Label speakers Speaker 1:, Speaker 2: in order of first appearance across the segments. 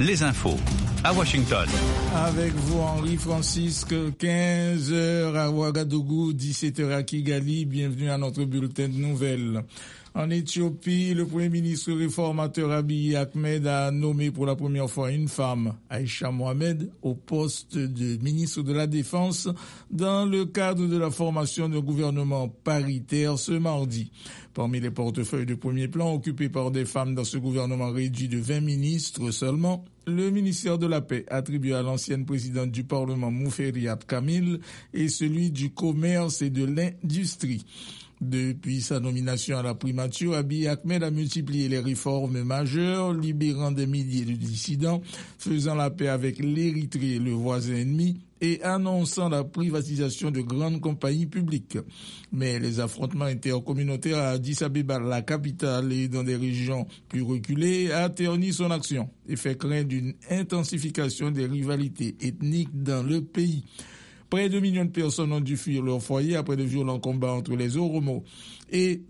Speaker 1: les infos à Washington.
Speaker 2: Avec vous, Henri Francisque, 15h à Ouagadougou, 17h à Kigali. Bienvenue à notre bulletin de nouvelles. En Éthiopie, le Premier ministre réformateur Abiy Ahmed a nommé pour la première fois une femme, Aïcha Mohamed, au poste de ministre de la Défense dans le cadre de la formation d'un gouvernement paritaire ce mardi. Parmi les portefeuilles de premier plan occupés par des femmes dans ce gouvernement réduit de 20 ministres seulement, le ministère de la Paix attribué à l'ancienne présidente du Parlement Mouferiat Kamil et celui du Commerce et de l'Industrie. Depuis sa nomination à la primature, Abiy Ahmed a multiplié les réformes majeures, libérant des milliers de dissidents, faisant la paix avec l'Érythrée, le voisin ennemi, et annonçant la privatisation de grandes compagnies publiques. Mais les affrontements intercommunautaires à Addis Abeba, la capitale, et dans des régions plus reculées, a terni son action et fait craindre une intensification des rivalités ethniques dans le pays. Près de 2 millions de personnes ont dû fuir leur foyer après de violents combats entre les Oromo et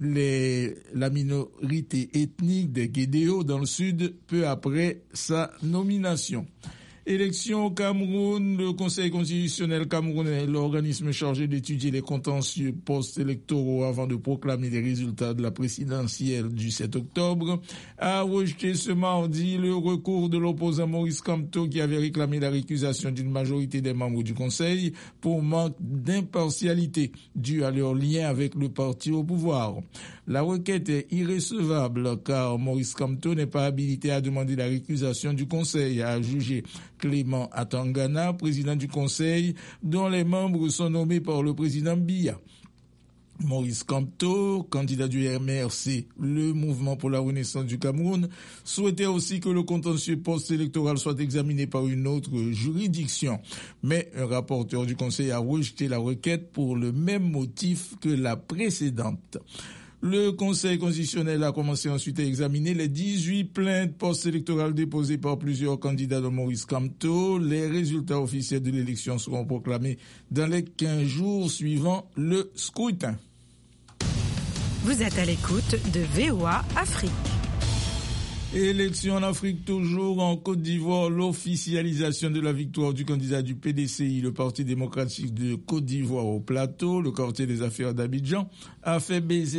Speaker 2: la minorité ethnique des Guédéo dans le sud peu après sa nomination. Élection au Cameroun, le Conseil constitutionnel camerounais, l'organisme chargé d'étudier les contentieux post-électoraux avant de proclamer les résultats de la présidentielle du 7 octobre, a rejeté ce mardi le recours de l'opposant Maurice Kamto qui avait réclamé la récusation d'une majorité des membres du Conseil pour manque d'impartialité dû à leur lien avec le parti au pouvoir. La requête est irrecevable car Maurice Kamto n'est pas habilité à demander la récusation du Conseil, a jugé Clément Atangana, président du Conseil, dont les membres sont nommés par le président Biya. Maurice Kamto, candidat du MRC, le Mouvement pour la Renaissance du Cameroun, souhaitait aussi que le contentieux post-électoral soit examiné par une autre juridiction. Mais un rapporteur du Conseil a rejeté la requête pour le même motif que la précédente. Le Conseil constitutionnel a commencé ensuite à examiner les 18 plaintes post-électorales déposées par plusieurs candidats de Maurice Kamto. Les résultats officiels de l'élection seront proclamés dans les 15 jours suivant le scrutin.
Speaker 3: Vous êtes à l'écoute de VOA Afrique.
Speaker 2: Élection en Afrique toujours en Côte d'Ivoire, l'officialisation de la victoire du candidat du PDCI, le Parti démocratique de Côte d'Ivoire au plateau, le quartier des affaires d'Abidjan, a fait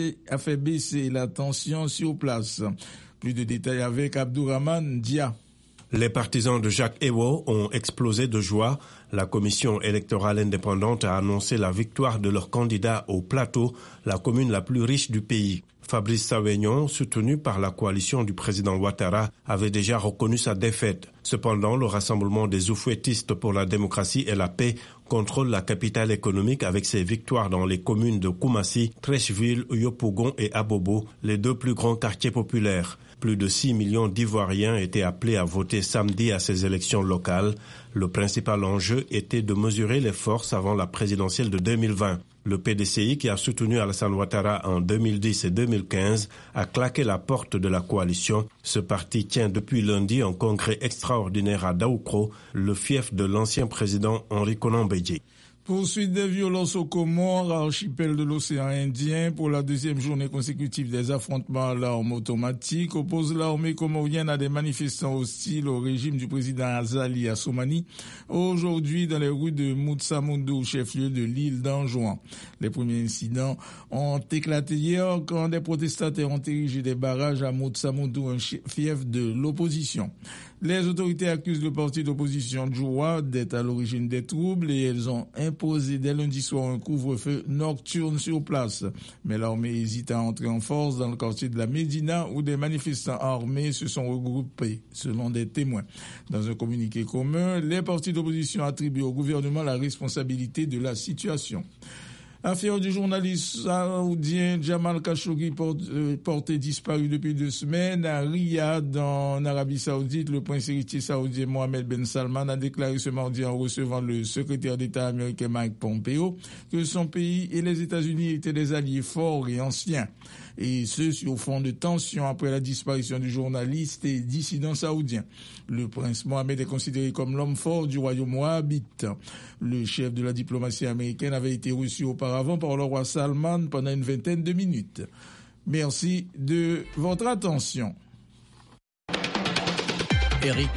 Speaker 2: baisser la tension sur place. Plus de détails avec Abdourahmane Dia.
Speaker 4: Les partisans de Jacques Ewo ont explosé de joie. La commission électorale indépendante a annoncé la victoire de leur candidat au plateau, la commune la plus riche du pays. Fabrice Sawegnon, soutenu par la coalition du président Ouattara, avait déjà reconnu sa défaite. Cependant, le Rassemblement des oufouettistes pour la démocratie et la paix contrôle la capitale économique avec ses victoires dans les communes de Koumassi, Treichville, Yopougon et Abobo, les 2 plus grands quartiers populaires. Plus de 6 millions d'Ivoiriens étaient appelés à voter samedi à ces élections locales. Le principal enjeu était de mesurer les forces avant la présidentielle de 2020. Le PDCI, qui a soutenu Alassane Ouattara en 2010 et 2015, a claqué la porte de la coalition. Ce parti tient depuis lundi un congrès extraordinaire à Daoukro, le fief de l'ancien président Henri Konan Bédié.
Speaker 2: Poursuite des violences aux Comores, archipel de l'océan Indien, pour la 2e journée consécutive des affrontements à l'arme automatique, oppose l'armée comorienne à des manifestants hostiles au régime du président Azali Assoumani, aujourd'hui dans les rues de Moutsamoundou, chef-lieu de l'île d'Anjouan. Les premiers incidents ont éclaté hier quand des protestataires ont érigé des barrages à Moutsamoundou, un fief de l'opposition. Les autorités accusent le parti d'opposition Djoua d'être à l'origine des troubles et elles ont imposé dès lundi soir un couvre-feu nocturne sur place. Mais l'armée hésite à entrer en force dans le quartier de la Médina où des manifestants armés se sont regroupés, selon des témoins. Dans un communiqué commun, les partis d'opposition attribuent au gouvernement la responsabilité de la situation. Affaire du journaliste saoudien Jamal Khashoggi porté disparu depuis 2 semaines à Riyad, en Arabie Saoudite. Le prince héritier saoudien Mohammed Ben Salman a déclaré ce mardi en recevant le secrétaire d'État américain Mike Pompeo que son pays et les États-Unis étaient des alliés forts et anciens. Et ce, sur fond de tension après la disparition du journaliste et dissident saoudien. Le prince Mohammed est considéré comme l'homme fort du royaume wahhabite. Le chef de la diplomatie américaine avait été reçu auparavant par le roi Salman pendant une 20aine de minutes. Merci de votre attention.
Speaker 1: Eric